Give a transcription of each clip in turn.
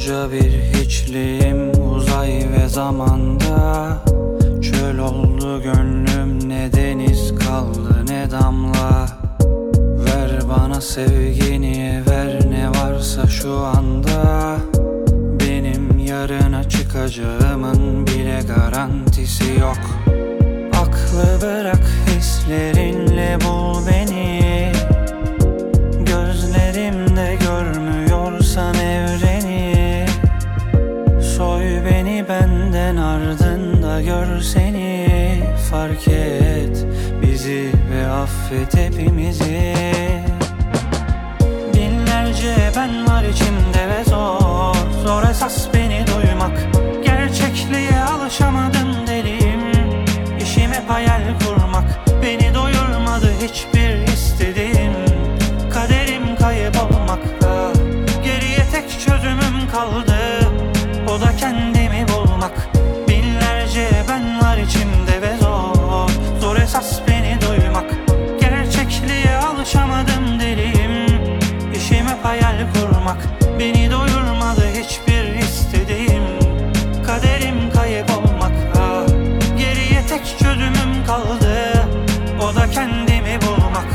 Koca bir hiçliğim uzay ve zamanda. Çöl oldu gönlüm, ne deniz kaldı ne damla. Ver bana sevgini, ver ne varsa şu anda. Benim yarına çıkacağımın bile garantisi yok. Aklı bırak, hislerinle bul beni. Gözlerimde görmüyorsan evreni. Soy beni benden, ardında gör seni. Fark et bizi ve affet hepimizi. Binlerce ben var içimde ve zor, zor esas beni duymak. Gerçekliğe alışamadım deliyim. İşim hep hayal kurmak. Beni doyurmadı hiçbir istediğim. Kaderim kaybolmakta. Geriye tek çözümüm kaldı, o da kendimi bulmak. Binlerce ben var içimde ve zor, zor esas beni duymak. Gerçekliğe alışamadım deliyim. İşim hep hayal kurmak. Beni doyurmadı hiçbir istediğim. Kaderim kaybolmakta. Geriye tek çözümüm kaldı, o da kendimi bulmak.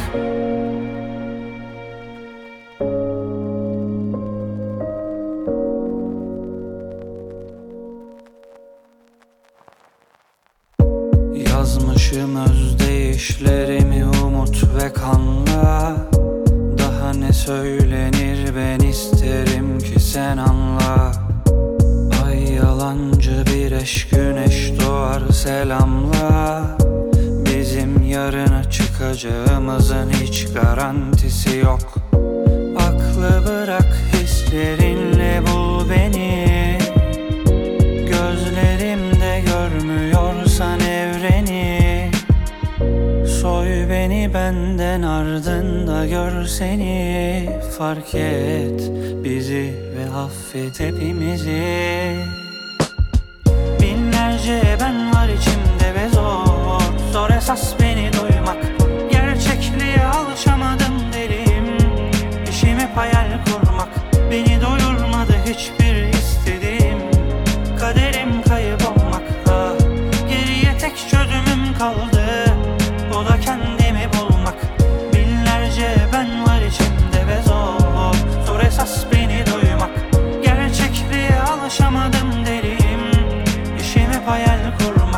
Yazmışım özdeyişlerimi umut ve kanla. Daha ne söylenir, ben isterim ki sen anla. Ay yalancı bir eş, güneş doğar selamla. Bizim yarına çıkacağımızın hiç garantisi yok. Aklı bırak, hislerinle bul beni. Gözlerimde görmüyorsan evreni. Soy beni benden, ardında gör seni. Fark et bizi ve affet hepimizi. Binlerce ben var içimde ve zor, zor esas beni duymak. Gerçekliğe alışamadım deliyim. İşim hep hayal kurmak. Beni doyurmadı hiçbir istediğim. Kaderim kaybolmakta. Geriye tek çözümüm kaldı, o da kendimi bulmak. Binlerce ben var içimde ve zor, zor esas beni duymak. Gerçekliğe alışamadım deliyim. İşim hep hayal kurmak.